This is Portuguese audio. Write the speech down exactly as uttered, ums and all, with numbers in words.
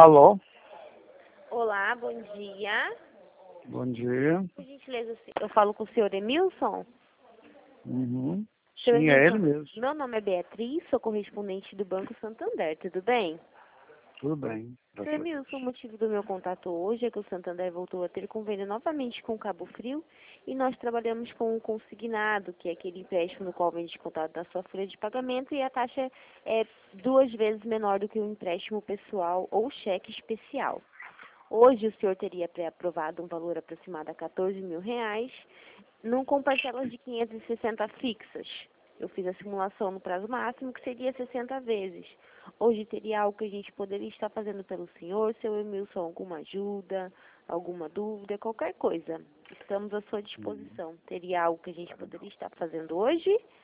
Alô? Olá, bom dia. Bom dia. Por gentileza, eu falo com o senhor Emilson? Uhum. Senhor Sim, é ele Emilson, mesmo. meu nome é Beatriz, sou correspondente do Banco Santander, tudo bem? Tudo bem. Senhor Emilson, o motivo do meu contato hoje é que o Santander voltou a ter convênio novamente com o Cabo Frio e nós trabalhamos com o consignado, que é aquele empréstimo no qual vem descontado da sua folha de pagamento e a taxa é duas vezes menor do que o empréstimo pessoal ou cheque especial. Hoje o senhor teria pré-aprovado um valor aproximado a quatorze mil reais, num com parcelas de quinhentas e sessenta fixas. Eu fiz a simulação no prazo máximo, que seria sessenta vezes. Hoje teria algo que a gente poderia estar fazendo pelo senhor, seu Emilson, alguma ajuda, alguma dúvida, qualquer coisa. Estamos à sua disposição. Teria algo que a gente poderia estar fazendo hoje?